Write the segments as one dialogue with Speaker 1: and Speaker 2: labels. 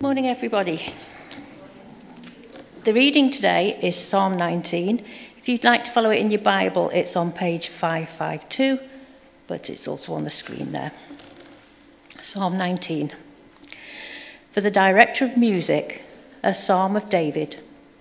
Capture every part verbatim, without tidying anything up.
Speaker 1: Morning, everybody. The reading today is Psalm nineteen. If you'd like to follow it in your Bible, it's on page five fifty-two, but it's also on the screen there. Psalm nineteen. For the director of music, a psalm of David.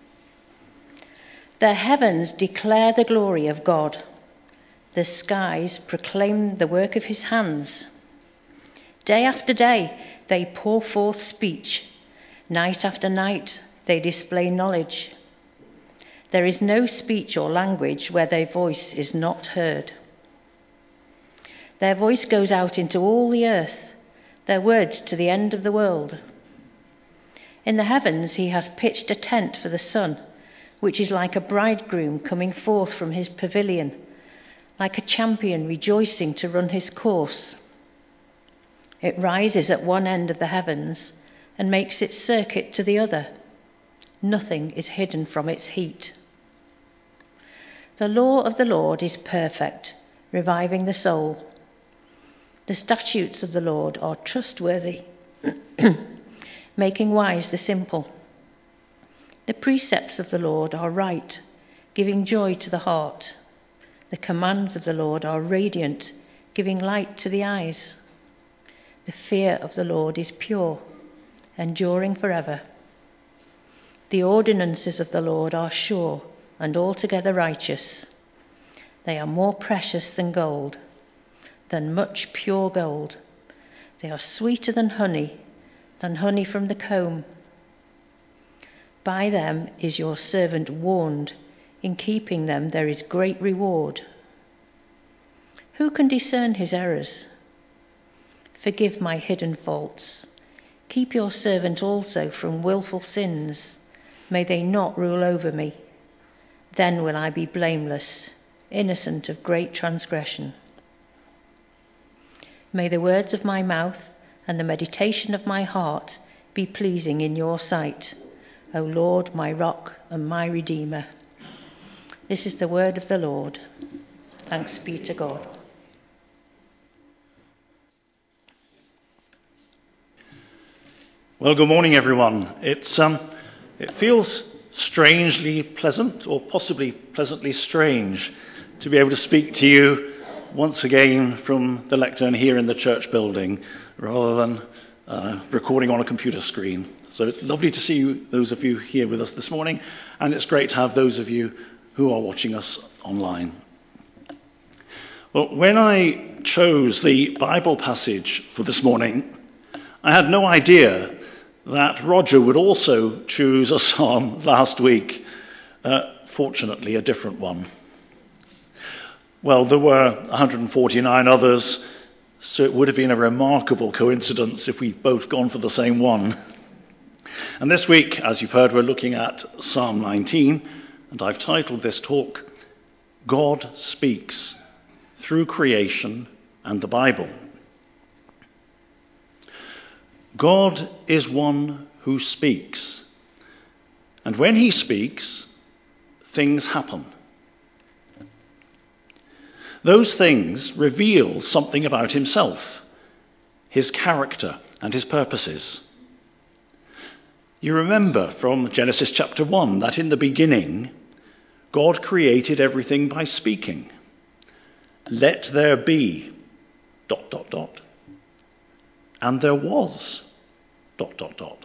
Speaker 1: The heavens declare the glory of God. The skies proclaim the work of his hands. Day after day they pour forth speech. Night after night they display knowledge. There is no speech or language where their voice is not heard. Their voice goes out into all the earth, their words to the end of the world. In the heavens he has pitched a tent for the sun, which is like a bridegroom coming forth from his pavilion, like a champion rejoicing to run his course. It rises at one end of the heavens and makes its circuit to the other. Nothing is hidden from its heat. The law of the Lord is perfect, reviving the soul. The statutes of the Lord are trustworthy, making wise the simple. The precepts of the Lord are right, giving joy to the heart. The commands of the Lord are radiant, giving light to the eyes. The fear of the Lord is pure, enduring forever. The ordinances of the Lord are sure and altogether righteous. They are more precious than gold, than much pure gold. They are sweeter than honey, than honey from the comb. By them is your servant warned. In keeping them there is great reward. Who can discern his errors? Forgive my hidden faults. Keep your servant also from willful sins. May they not rule over me. Then will I be blameless, innocent of great transgression. May the words of my mouth and the meditation of my heart be pleasing in your sight, O Lord, my rock and my redeemer. This is the word of the Lord. Thanks be to God.
Speaker 2: Well, good morning, everyone. It's um, it feels strangely pleasant, or possibly pleasantly strange, to be able to speak to you once again from the lectern here in the church building, rather than uh, recording on a computer screen. So it's lovely to see you, those of you here with us this morning, and it's great to have those of you who are watching us online. Well, when I chose the Bible passage for this morning, I had no idea that Roger would also choose a psalm last week, uh, fortunately a different one. Well, there were one hundred forty-nine others, so it would have been a remarkable coincidence if we'd both gone for the same one. And this week, as you've heard, we're looking at Psalm nineteen, and I've titled this talk, God Speaks Through Creation and the Bible. God is one who speaks, and when he speaks, things happen. Those things reveal something about himself, his character and his purposes. You remember from Genesis chapter one that in the beginning, God created everything by speaking. Let there be, dot, dot, dot. And there was, dot, dot, dot.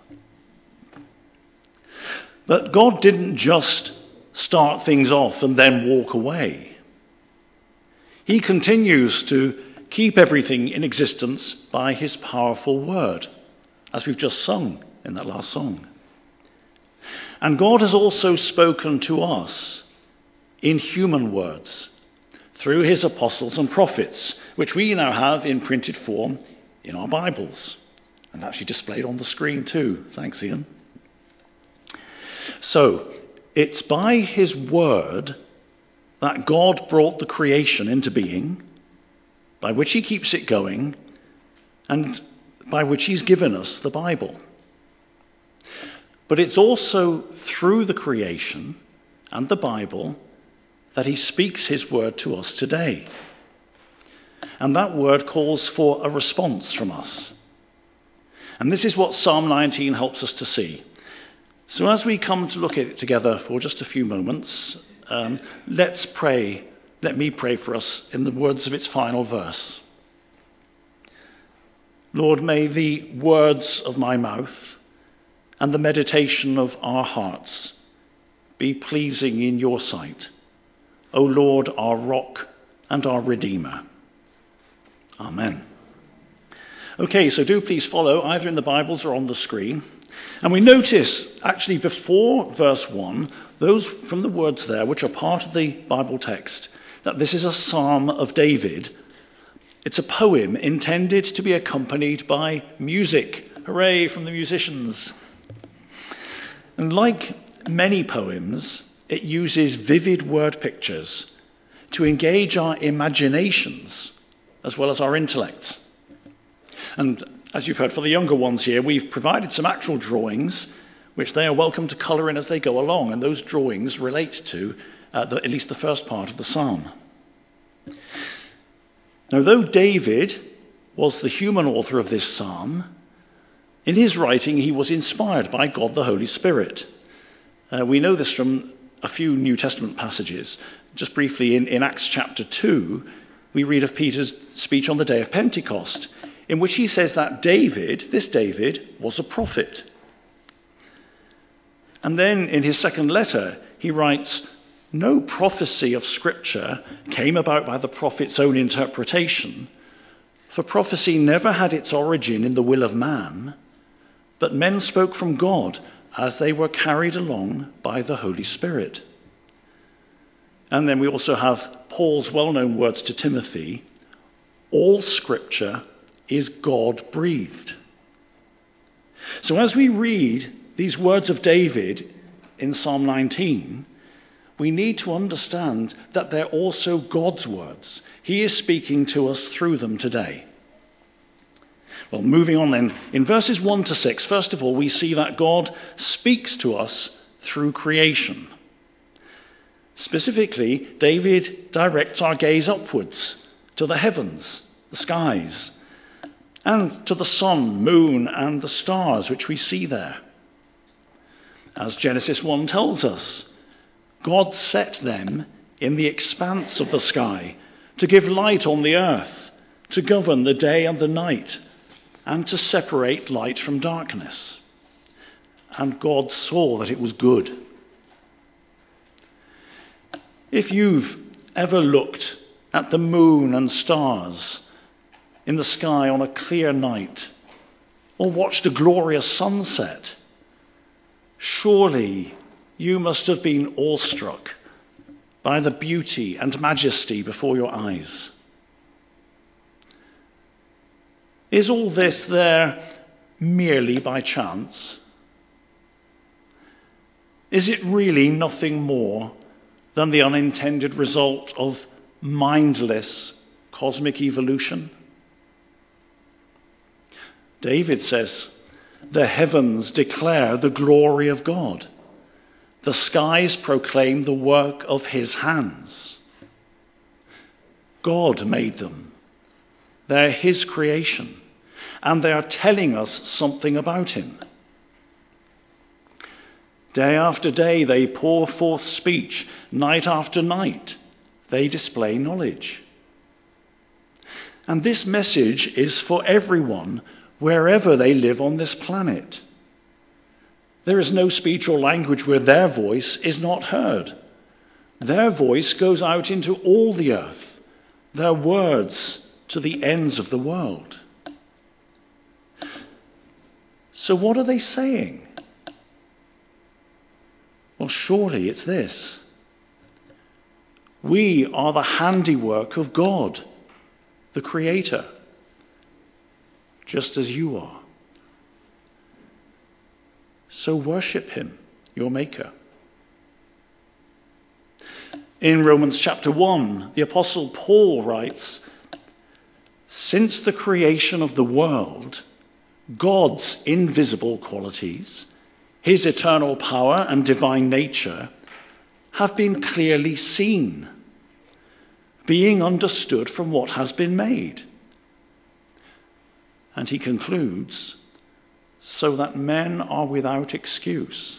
Speaker 2: But God didn't just start things off and then walk away. He continues to keep everything in existence by his powerful word, as we've just sung in that last song. And God has also spoken to us in human words through his apostles and prophets, which we now have in printed form in our Bibles, and actually displayed on the screen too. Thanks, Ian. So, it's by his word that God brought the creation into being, by which he keeps it going, and by which he's given us the Bible. But it's also through the creation and the Bible that he speaks his word to us today. And that word calls for a response from us. And this is what Psalm nineteen helps us to see. So as we come to look at it together for just a few moments, um, let's pray. Let me pray for us in the words of its final verse. Lord, may the words of my mouth and the meditation of our hearts be pleasing in your sight, O Lord, our rock and our Redeemer. Amen. Okay, so do please follow either in the Bibles or on the screen. And we notice, actually, before verse one, those from the words there, which are part of the Bible text, that this is a psalm of David. It's a poem intended to be accompanied by music. Hooray from the musicians. And like many poems, it uses vivid word pictures to engage our imaginations as well as our intellects. And as you've heard for the younger ones here, we've provided some actual drawings which they are welcome to colour in as they go along, and those drawings relate to uh, the, at least the first part of the psalm. Now, though David was the human author of this psalm, in his writing he was inspired by God the Holy Spirit. Uh, we know this from a few New Testament passages. Just briefly, in, in Acts chapter two, we read of Peter's speech on the day of Pentecost, in which he says that David, this David, was a prophet. And then in his second letter, he writes, "No prophecy of Scripture came about by the prophet's own interpretation, for prophecy never had its origin in the will of man, but men spoke from God as they were carried along by the Holy Spirit." And then we also have Paul's well-known words to Timothy, "All Scripture is God-breathed." So as we read these words of David in Psalm nineteen, we need to understand that they're also God's words. He is speaking to us through them today. Well, moving on then, in verses one to six, first of all, we see that God speaks to us through creation. Specifically, David directs our gaze upwards to the heavens, the skies, and to the sun, moon, and the stars which we see there. As Genesis one tells us, God set them in the expanse of the sky to give light on the earth, to govern the day and the night, and to separate light from darkness. And God saw that it was good. If you've ever looked at the moon and stars in the sky on a clear night, or watched a glorious sunset, surely you must have been awestruck by the beauty and majesty before your eyes. Is all this there merely by chance? Is it really nothing more than the unintended result of mindless cosmic evolution? David says, "The heavens declare the glory of God. The skies proclaim the work of his hands." God made them. They're his creation, and they are telling us something about him. Day after day they pour forth speech. Night after night they display knowledge. And this message is for everyone, wherever they live on this planet. There is no speech or language where their voice is not heard. Their voice goes out into all the earth, their words to the ends of the world. So what are they saying? Well, surely it's this: we are the handiwork of God, the Creator, just as you are. So worship him, your Maker. In Romans chapter one, the Apostle Paul writes, "Since the creation of the world, God's invisible qualities, his eternal power and divine nature, have been clearly seen, being understood from what has been made." And he concludes, so that men are without excuse.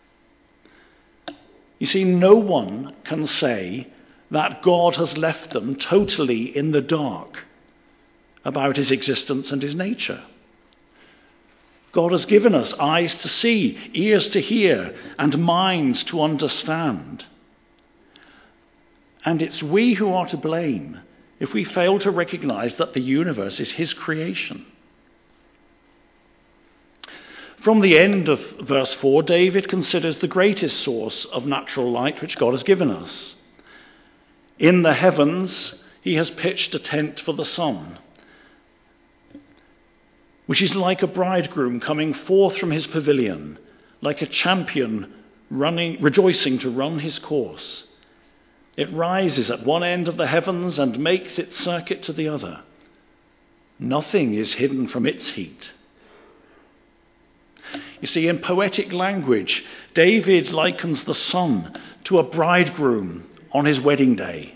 Speaker 2: You see, no one can say that God has left them totally in the dark about his existence and his nature. God has given us eyes to see, ears to hear, and minds to understand. And it's we who are to blame if we fail to recognize that the universe is his creation. From the end of verse four, David considers the greatest source of natural light which God has given us. In the heavens, he has pitched a tent for the sun, which is like a bridegroom coming forth from his pavilion, like a champion running, rejoicing to run his course. It rises at one end of the heavens and makes its circuit to the other. Nothing is hidden from its heat. You see, in poetic language, David likens the sun to a bridegroom on his wedding day,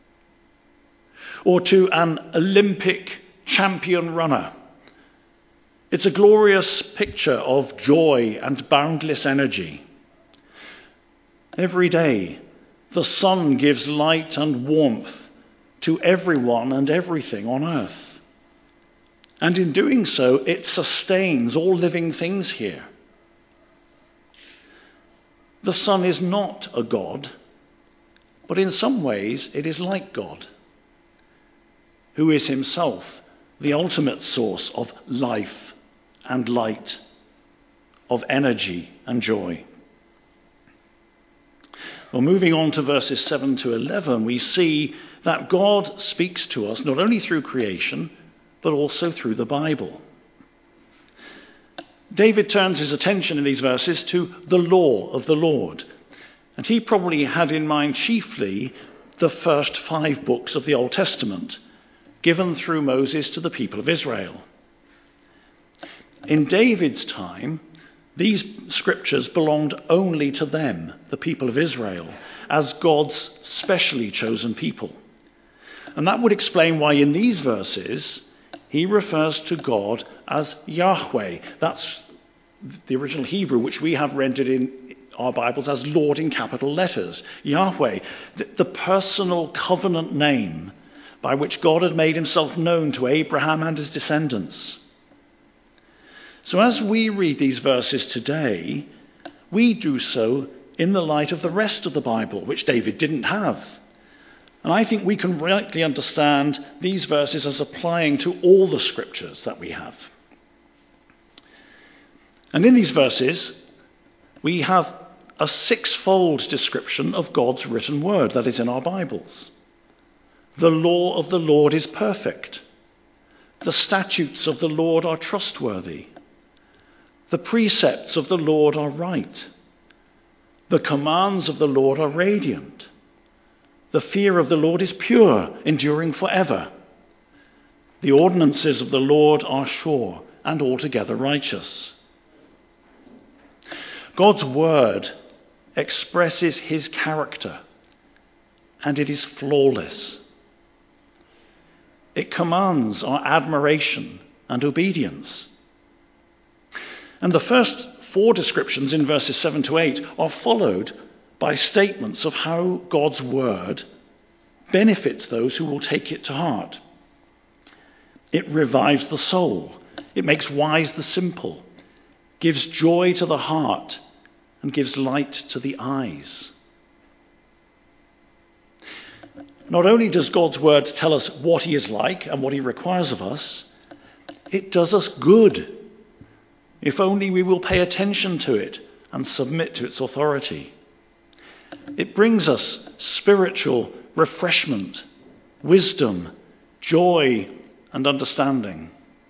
Speaker 2: or to an Olympic champion runner. It's a glorious picture of joy and boundless energy. Every day, the sun gives light and warmth to everyone and everything on earth. And in doing so, it sustains all living things here. The sun is not a god, but in some ways it is like God, who is himself the ultimate source of life and light, of energy and joy. Well, moving on to verses seven to eleven, we see that God speaks to us not only through creation, but also through the Bible. David turns his attention in these verses to the law of the Lord, and he probably had in mind chiefly the first five books of the Old Testament, given through Moses to the people of Israel. In David's time, these scriptures belonged only to them, the people of Israel, as God's specially chosen people. And that would explain why in these verses he refers to God as Yahweh. That's the original Hebrew, which we have rendered in our Bibles as Lord in capital letters. Yahweh, the, the personal covenant name by which God had made himself known to Abraham and his descendants. So as we read these verses today, we do so in the light of the rest of the Bible, which David didn't have. And I think we can rightly understand these verses as applying to all the scriptures that we have. And in these verses, we have a sixfold description of God's written word that is in our Bibles. The law of the Lord is perfect. The statutes of the Lord are trustworthy. The precepts of the Lord are right. The commands of the Lord are radiant. The fear of the Lord is pure, enduring forever. The ordinances of the Lord are sure and altogether righteous. God's word expresses his character, and it is flawless. It commands our admiration and obedience. And the first four descriptions in verses seven to eight are followed by statements of how God's word benefits those who will take it to heart. It revives the soul. It makes wise the simple, gives joy to the heart, and gives light to the eyes. Not only does God's word tell us what he is like and what he requires of us, it does us good, if only we will pay attention to it and submit to its authority. It brings us spiritual refreshment, wisdom, joy, and understanding.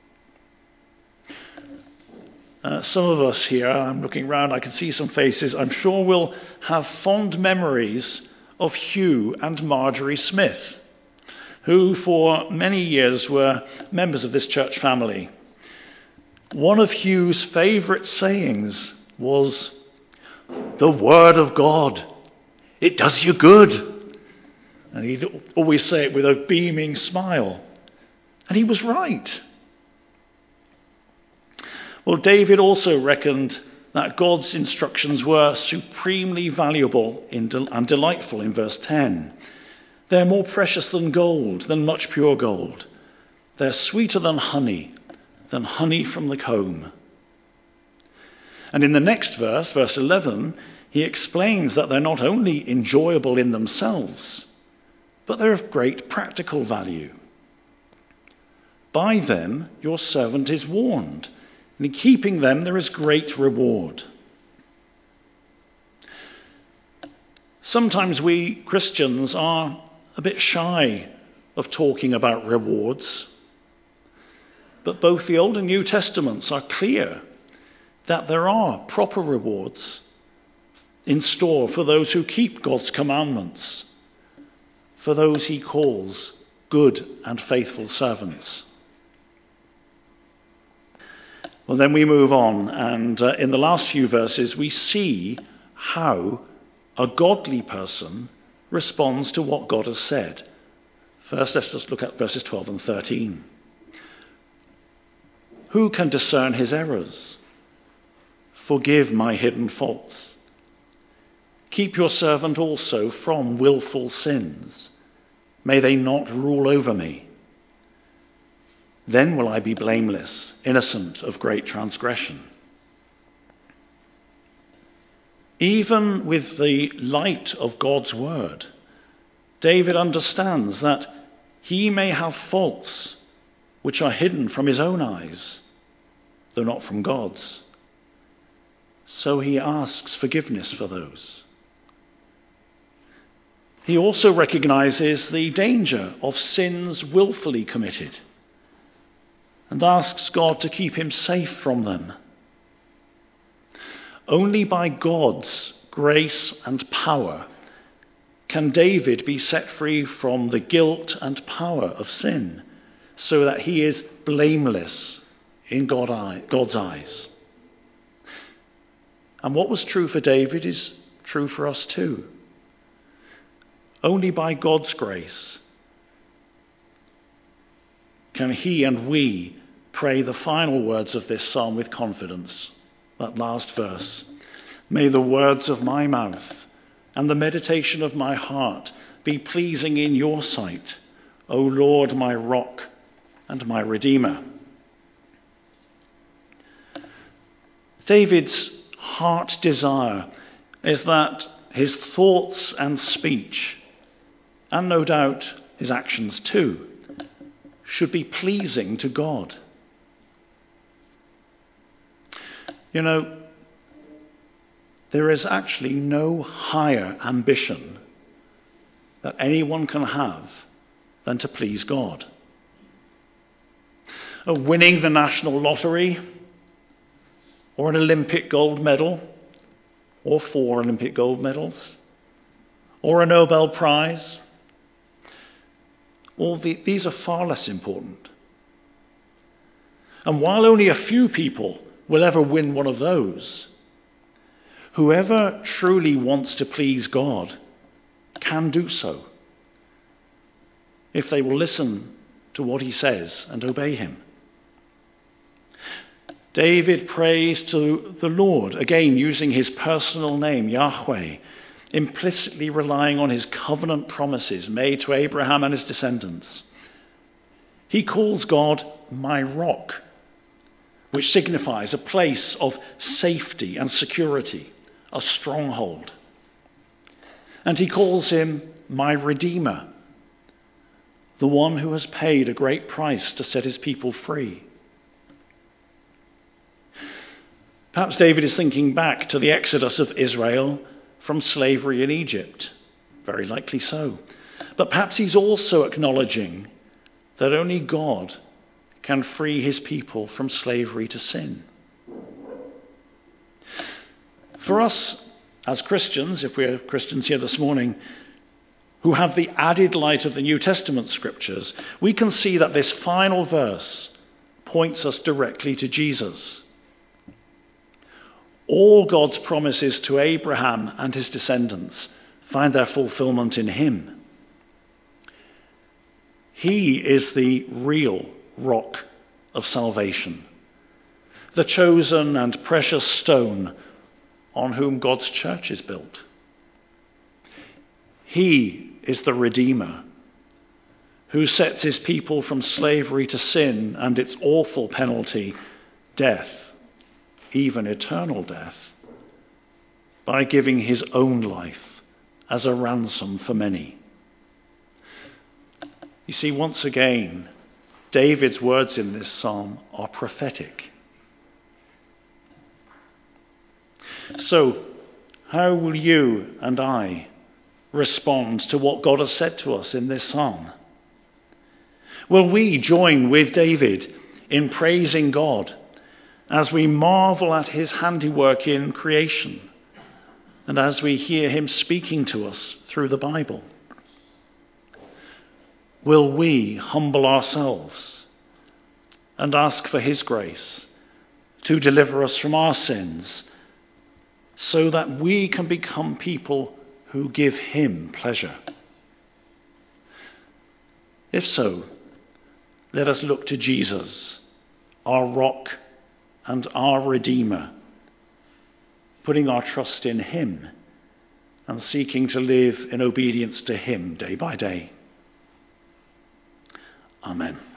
Speaker 2: Uh, some of us here, I'm looking around, I can see some faces, I'm sure will have fond memories of Hugh and Marjorie Smith, who for many years were members of this church family. One of Hugh's favourite sayings was, "The word of God, it does you good." And he'd always say it with a beaming smile. And he was right. Well, David also reckoned that God's instructions were supremely valuable and delightful in verse ten. They're more precious than gold, than much pure gold. They're sweeter than honey, than honey from the comb. And in the next verse, verse eleven, he explains that they're not only enjoyable in themselves, but they're of great practical value. By them your servant is warned, and in keeping them there is great reward. Sometimes we Christians are a bit shy of talking about rewards, but both the Old and New Testaments are clear that there are proper rewards in store for those who keep God's commandments, for those he calls good and faithful servants. Well, then we move on, and uh, in the last few verses we see how a godly person responds to what God has said. First, let's just look at verses twelve and thirteen. Who can discern his errors? Forgive my hidden faults. Keep your servant also from willful sins. May they not rule over me. Then will I be blameless, innocent of great transgression. Even with the light of God's word, David understands that he may have faults which are hidden from his own eyes, though not from God's. So he asks forgiveness for those. He also recognizes the danger of sins willfully committed and asks God to keep him safe from them. Only by God's grace and power can David be set free from the guilt and power of sin, so that he is blameless in God's eyes. And what was true for David is true for us too. Only by God's grace can he and we pray the final words of this psalm with confidence. That last verse. May the words of my mouth and the meditation of my heart be pleasing in your sight, O Lord, my rock and my redeemer. David's heart desire is that his thoughts and speech, and no doubt his actions too, should be pleasing to God. You know, there is actually no higher ambition that anyone can have than to please God. Uh, winning the national lottery, or an Olympic gold medal, or four Olympic gold medals, or a Nobel Prize, all the, these are far less important. And while only a few people will ever win one of those, whoever truly wants to please God can do so if they will listen to what he says and obey him. David prays to the Lord, again using his personal name, Yahweh, implicitly relying on his covenant promises made to Abraham and his descendants. He calls God my rock, which signifies a place of safety and security, a stronghold. And he calls him my Redeemer, the one who has paid a great price to set his people free. Perhaps David is thinking back to the exodus of Israel from slavery in Egypt. Very likely so. But perhaps he's also acknowledging that only God can free his people from slavery to sin. For us as Christians, if we're Christians here this morning, who have the added light of the New Testament scriptures, we can see that this final verse points us directly to Jesus. All God's promises to Abraham and his descendants find their fulfillment in him. He is the real rock of salvation, the chosen and precious stone on whom God's church is built. He is the Redeemer who sets his people from slavery to sin and its awful penalty, death, even eternal death, by giving his own life as a ransom for many. You see, once again, David's words in this psalm are prophetic. So, how will you and I respond to what God has said to us in this psalm? Will we join with David in praising God as we marvel at his handiwork in creation and as we hear him speaking to us through the Bible? Will we humble ourselves and ask for his grace to deliver us from our sins so that we can become people who give him pleasure? If so, let us look to Jesus, our rock and our Redeemer, putting our trust in him and seeking to live in obedience to him day by day. Amen.